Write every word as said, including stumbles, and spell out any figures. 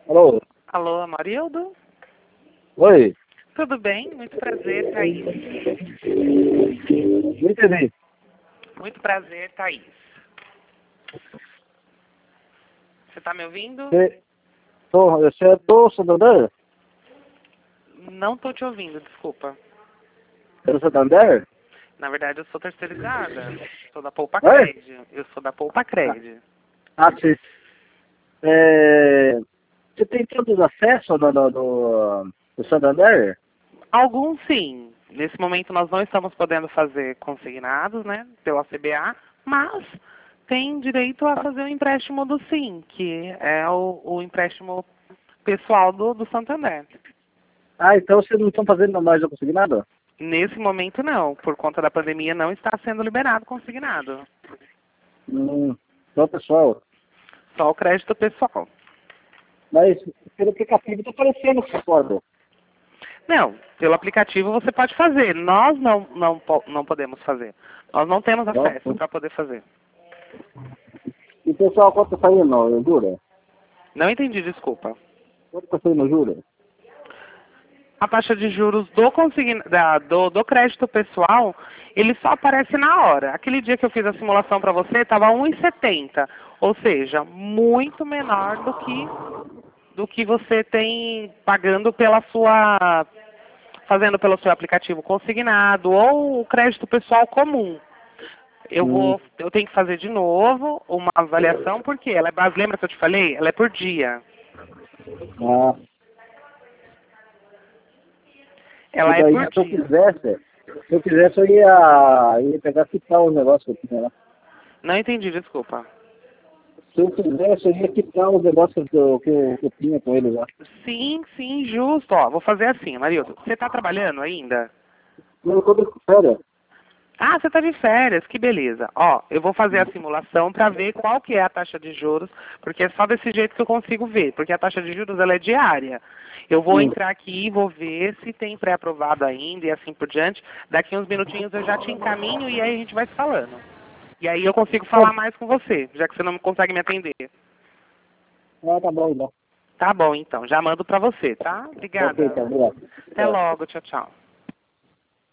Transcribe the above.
Alô? Alô, Amarildo? Oi? Tudo bem? Muito prazer, Thaís. Não entendi. Muito prazer, Thaís. Você está me ouvindo? Você, tô, você é do Santander? Não estou te ouvindo, desculpa. É do Santander? Na verdade, eu sou terceirizada. Sou da Poupa Oi? Cred. Eu sou da Poupa Cred. Ah, sim. É, você tem todos os acessos do, do, do, do Santander? Alguns sim. Nesse momento nós não estamos podendo fazer consignados, né, pela C B A, mas tem direito a fazer o empréstimo do Sim, que é o, o empréstimo pessoal do, do Santander. Ah, então vocês não estão fazendo mais o consignado? Nesse momento não, por conta da pandemia não está sendo liberado consignado. Hum, então, pessoal. Só o crédito pessoal. Mas pelo aplicativo está aparecendo essa porta. Não, pelo aplicativo você pode fazer. Nós não, não, po- não podemos fazer. Nós não temos acesso Não? para poder fazer. E pessoal, quanto está saindo, jura? Não entendi, desculpa. Quanto está saindo, jura? A taxa de juros do, consigna, da, do, do crédito pessoal, ele só aparece na hora. Aquele dia que eu fiz a simulação para você, estava um e setenta, ou seja, muito menor do que, do que você tem pagando pela sua, fazendo pelo seu aplicativo consignado ou o crédito pessoal comum. Eu Hum, vou, eu tenho que fazer de novo uma avaliação, porque ela é base, lembra que eu te falei? Ela é por dia. ah. E Ela é daí, por se eu dia. quisesse, se eu quisesse, eu ia, ia pegar quitar o negócio que eu tinha lá. Não entendi, desculpa. Se eu quisesse, eu ia quitar os negócios que eu, que eu, que eu tinha com eles lá. Sim, sim, justo. Ó, vou fazer assim, Marildo. Você está trabalhando ainda? Não, eu tô de férias. Ah, você está de férias, que beleza. Ó, eu vou fazer a simulação para ver qual que é a taxa de juros, porque é só desse jeito que eu consigo ver, porque a taxa de juros ela é diária. Eu vou Hum. entrar aqui e vou ver se tem pré-aprovado ainda e assim por diante. Daqui uns minutinhos eu já te encaminho e aí a gente vai se falando. E aí eu consigo Tá, falar mais com você, já que você não consegue me atender. ah, tá bom, então. Tá bom, então. Já mando para você, tá? Ok, Obrigada. tá, obrigado. Até Tchau. logo. Tchau, tchau.